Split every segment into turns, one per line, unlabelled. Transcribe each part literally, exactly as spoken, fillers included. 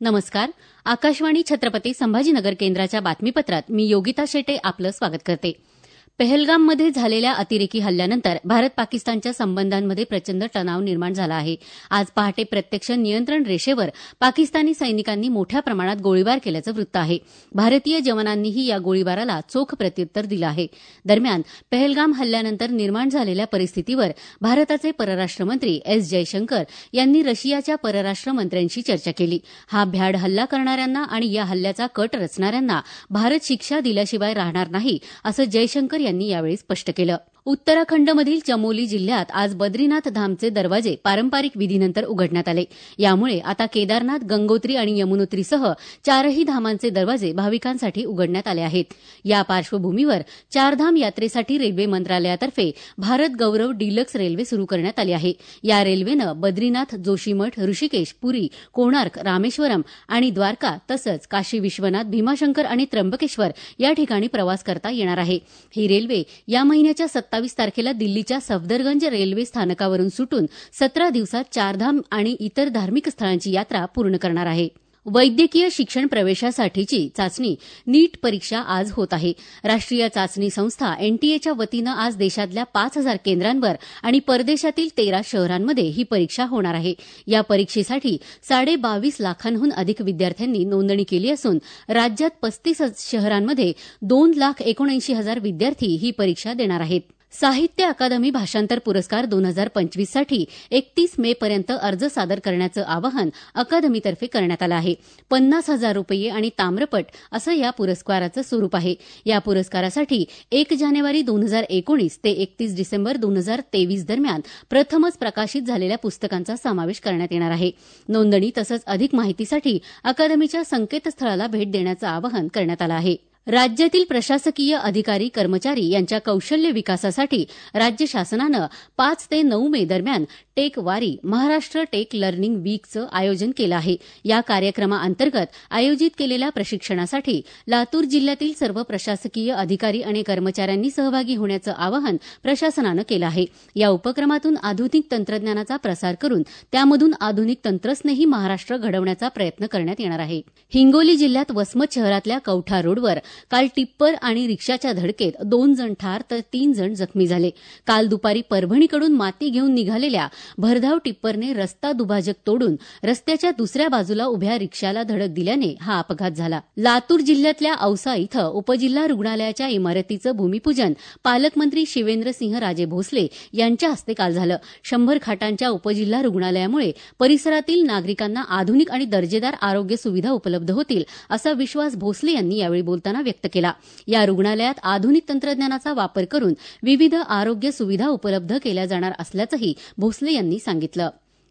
नमस्कार. आकाशवाणी छत्रपती संभाजीनगर केंद्राच्या बातमीपत्रात मी योगिता शेटे आपलं स्वागत करते. पहलगाममध्ये झालेल्या अतिरेकी हल्ल्यानंतर भारत पाकिस्तानच्या संबंधांमध्ये प्रचंड तणाव निर्माण झाला आहे. आज पहाटे प्रत्यक्ष नियंत्रण रेषेवर पाकिस्तानी सैनिकांनी मोठ्या प्रमाणात गोळीबार केल्याचं वृत्त आहे. भारतीय जवानांनीही या गोळीबाराला चोख प्रत्युत्तर दिलं आहे. दरम्यान पहलगाम हल्ल्यानंतर निर्माण झालेल्या परिस्थितीवर भारताचे परराष्ट्र मंत्री एस जयशंकर यांनी रशियाच्या परराष्ट्र मंत्र्यांशी चर्चा केली. हा भ्याड हल्ला करणाऱ्यांना आणि या हल्ल्याचा कट रचणाऱ्यांना भारत शिक्षा दिल्याशिवाय राहणार नाही, असं जयशंकर यांनी यावेळी स्पष्ट केलं. उत्तराखंडमधील चमोली जिल्ह्यात आज बद्रीनाथ धामचे दरवाजे पारंपरिक विधीनंतर उघडण्यात आले. यामुळे आता केदारनाथ, गंगोत्री आणि यमुनोत्रीसह चारही धामांचे दरवाजे भाविकांसाठी उघडण्यात आले आहेत. या पार्श्वभूमीवर चारधाम यात्रेसाठी रेल्वे मंत्रालयातर्फे भारत गौरव डिलक्स रेल्वे सुरू करण्यात आली आहे. या रेल्वेनं बद्रीनाथ, जोशीमठ, ऋषिकेश, पुरी, कोणार्क, रामेश्वरम आणि द्वारका तसंच काशी विश्वनाथ, भीमाशंकर आणि त्र्यंबकेश्वर या ठिकाणी प्रवास करता येणार आहे. ही रेल्वे या महिन्याच्या सत्तावीस तारखेला दिल्लीच्या सफदरगंज रेल्वे स्थानकावरून सुटून सतरा दिवसात चारधाम आणि इतर धार्मिक स्थळांची यात्रा पूर्ण करणार आहे. वैद्यकीय शिक्षण प्रवेशासाठीची चाचणी नीट परीक्षा आज होत आहे. राष्ट्रीय चाचणी संस्था एनटीएच्या वतीनं आज देशातल्या पाच हजार केंद्रांवर आणि परदेशातील तेरा शहरांमध्ये ही परीक्षा होणार आहे. या परीक्षेसाठी साडे बावीस लाखांहून अधिक विद्यार्थ्यांनी नोंदणी केली असून राज्यात पस्तीस शहरांमध्ये दोन लाख एकोणऐंशी हजार विद्यार्थी ही परीक्षा देणार आहेत. साहित्य अकादमी भाषांतर पुरस्कार दोन हजार पंचवीससाठी एकतीस मे पर्यंत अर्ज सादर करण्याचं आवाहन अकादमीतर्फे करण्यात आलं आहे. पन्नास हजार रुपये आणि ताम्रपट असं या पुरस्काराचं स्वरूप आहे. या पुरस्कारासाठी एक जानेवारी दोन हजार एकोणीस ते एकतीस डिसेंबर दोन हजार तेवीस दरम्यान प्रथमच प्रकाशित झालेल्या पुस्तकांचा समावेश करण्यात येणार आहे. नोंदणी तसंच अधिक माहितीसाठी अकादमीच्या संकेतस्थळाला भेट देण्याचं आवाहन करण्यात आलं आहे. राज्यातील प्रशासकीय अधिकारी कर्मचारी यांच्या कौशल्य विकासासाठी राज्य शासनानं पाच ते नऊ मे दरम्यान टेक वारी महाराष्ट्र टेक लर्निंग वीकचं आयोजन केलं आहे. या कार्यक्रमाअंतर्गत आयोजित केलेल्या प्रशिक्षणासाठी लातूर जिल्ह्यातील सर्व प्रशासकीय अधिकारी आणि कर्मचाऱ्यांनी सहभागी होण्याचं आवाहन प्रशासनानं केलं आहे. या उपक्रमातून आधुनिक तंत्रज्ञानाचा प्रसार करून त्यामधून आधुनिक तंत्रस्नेही महाराष्ट्र घडवण्याचा प्रयत्न करण्यात येणार आहे. हिंगोली जिल्ह्यात वसमत शहरातल्या कवठा रोडवर काल टिप्पर आणि रिक्षाच्या धडकेत दोन जण ठार तर तीन जण जखमी झाले. काल दुपारी परभणीकडून माती घेऊन निघालेल्या भरधाव टिप्परने रस्ता दुभाजक तोडून रस्त्याच्या दुसऱ्या बाजूला उभ्या रिक्षाला धडक दिल्याने हा अपघात झाला. लातूर जिल्ह्यातल्या औसा इथं उपजिल्हा रुग्णालयाच्या इमारतीचं भूमिपूजन पालकमंत्री शिवेंद्रसिंह राजे भोसले यांच्या हस्ते काल झालं. शंभर खाटांच्या उपजिल्हा रुग्णालयामुळे परिसरातील नागरिकांना आधुनिक आणि दर्जेदार आरोग्य सुविधा उपलब्ध होतील असा विश्वास भोसले यांनी यावेळी बोलताना व्यक्त केला. या रुग्णालयात आधुनिक तंत्रज्ञानाचा वापर करून विविध आरोग्य सुविधा उपलब्ध केल्या जाणार असल्याचंही भोसले यांनी सांगितलं.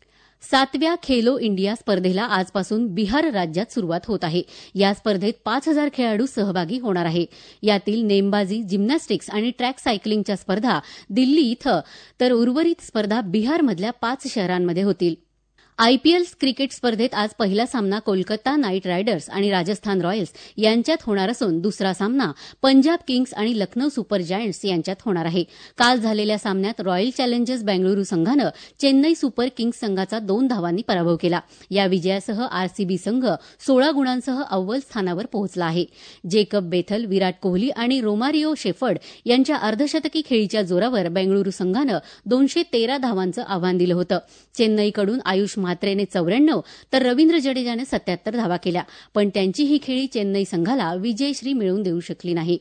सातव्या खेलो इंडिया स्पर्धेला आजपासून बिहार राज्यात सुरुवात होत आहे. या स्पर्धेत पाच हजार खेळाडू सहभागी होणार आहे. यातील नेमबाजी, जिम्नॅस्टिक्स आणि ट्रॅक सायकलिंगच्या स्पर्धा दिल्ली इथं तर उर्वरित स्पर्धा बिहारमधल्या पाच शहरांमध्ये होतील. आयपीएल क्रिकेट स्पर्धेत आज पहिला सामना कोलकाता नाईट रायडर्स आणि राजस्थान रॉयल्स यांच्यात होणार असून दुसरा सामना पंजाब किंग्स आणि लखनौ सुपर जायंट्स यांच्यात होणार आहे. काल झालेल्या सामन्यात रॉयल चॅलेंजर्स बेंगळुरू संघानं चेन्नई सुपर किंग्स संघाचा दोन धावांनी पराभव केला. या विजयासह आरसीबी संघ सोळा गुणांसह अव्वल स्थानावर पोहोचला आहे. जेकब बेथल, विराट कोहली आणि रोमारिओ शेफर्ड यांच्या अर्धशतकी खेळीच्या जोरावर बेंगळुरू संघानं दोनशे तेरा धावांचं आव्हान दिलं होतं. चेन्नईकडून आयुष म्हात्रेने चौऱ्याण्णव तर रवींद्र जडेजाने सत्याहत्तर धावा केल्या, पण त्यांची ही खेळी चेन्नई संघाला विजयश्री मिळवून देऊ शकली नाही.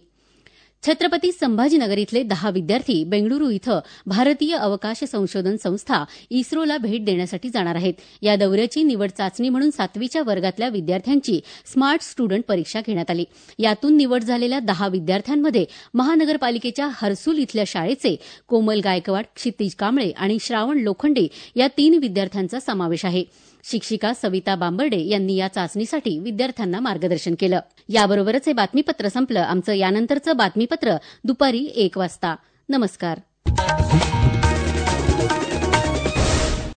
छत्रपती संभाजीनगर इथले दहा विद्यार्थी बेंगळुरू इथं भारतीय अवकाश संशोधन संस्था इस्रोला भेट देण्यासाठी जाणार आहेत. या दौऱ्याची निवड चाचणी म्हणून सातवीच्या वर्गातल्या विद्यार्थ्यांची स्मार्ट स्टुडंट परीक्षा घेण्यात आली. यातून निवड झालेल्या दहा विद्यार्थ्यांमध्ये महानगरपालिकेच्या हर्सुल इथल्या शाळेचे कोमल गायकवाड, क्षितिज कांबळे आणि श्रावण लोखंडे या तीन विद्यार्थ्यांचा समावेश आहे. शिक्षिका सविता बांबर्डे यांनी या चाचणीसाठी विद्यार्थ्यांना मार्गदर्शन केलं. याबरोबरच हे बातमीपत्र संपलं. आमचं यानंतरचं बातमीपत्र दुपारी एक वाजता. नमस्कार.